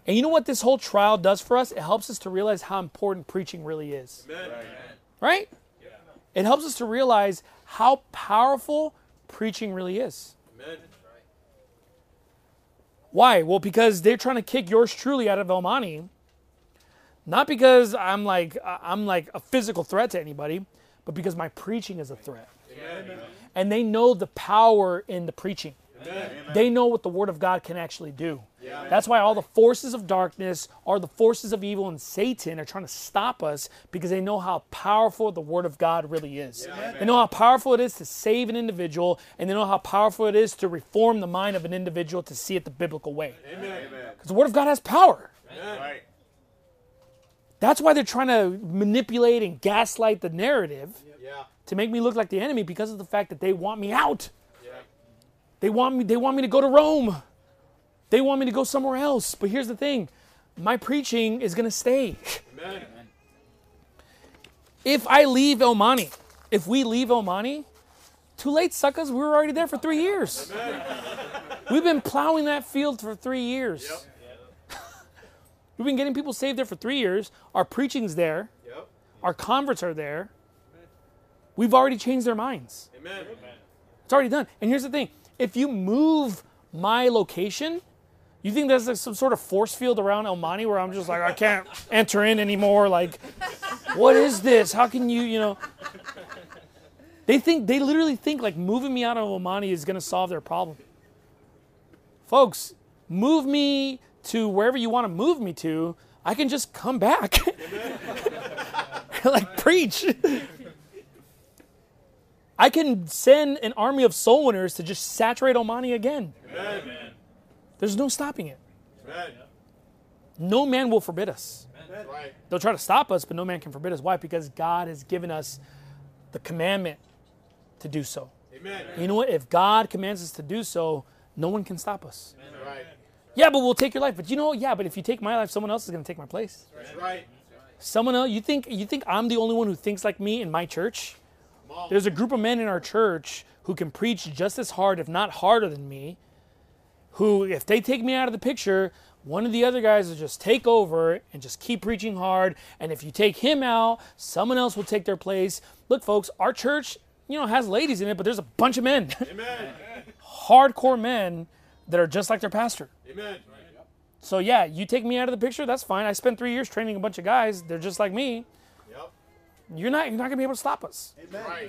And you know what this whole trial does for us? It helps us to realize how important preaching really is. Amen. Right? Yeah. It helps us to realize how powerful preaching really is. Amen. Why? Well, because they're trying to kick yours truly out of El Monte. Not because I'm like a physical threat to anybody, but because my preaching is a threat. Amen. And they know the power in the preaching. Amen. They know what the Word of God can actually do. Yeah. That's why all the forces of darkness, or the forces of evil and Satan are trying to stop us, because they know how powerful the Word of God really is. Yeah. They know how powerful it is to save an individual, and they know how powerful it is to reform the mind of an individual to see it the biblical way. Amen. Because the Word of God has power. Amen. Right. That's why they're trying to manipulate and gaslight the narrative Yeah. to make me look like the enemy, because of the fact that they want me out. Yeah. They want me to go to Rome. They want me to go somewhere else. But here's the thing. My preaching is going to stay. Amen. If I leave El Monte, if we leave El Monte, too late, suckers. We were already there for 3 years. Amen. We've been plowing that field for 3 years. Yep. We've been getting people saved there for 3 years. Our preaching's there. Yep. Our converts are there. We've already changed their minds. Amen. It's already done. And here's the thing. If you move my location, you think there's like some sort of force field around El Monte where I'm just like, I can't enter in anymore. Like, what is this? How can you? They literally think like moving me out of El Monte is going to solve their problem. Folks, move me to wherever you want to move me to. I can just come back. Like, preach. I can send an army of soul winners to just saturate El Monte again. Amen. There's no stopping it. Amen. No man will forbid us. Amen. Right. They'll try to stop us, but no man can forbid us. Why? Because God has given us the commandment to do so. Amen. And you know what? If God commands us to do so, no one can stop us. Right. Yeah, but we'll take your life. But but if you take my life, someone else is going to take my place. That's right. Someone else. You think I'm the only one who thinks like me in my church? There's a group of men in our church who can preach just as hard, if not harder than me, who, if they take me out of the picture, one of the other guys will just take over and just keep preaching hard. And if you take him out, someone else will take their place. Look, folks, our church, has ladies in it, but there's a bunch of men. Amen. Hardcore men that are just like their pastor. Amen. So yeah, you take me out of the picture, that's fine. I spent 3 years training a bunch of guys. They're just like me. Yep. You're not going to be able to stop us. Amen. Right.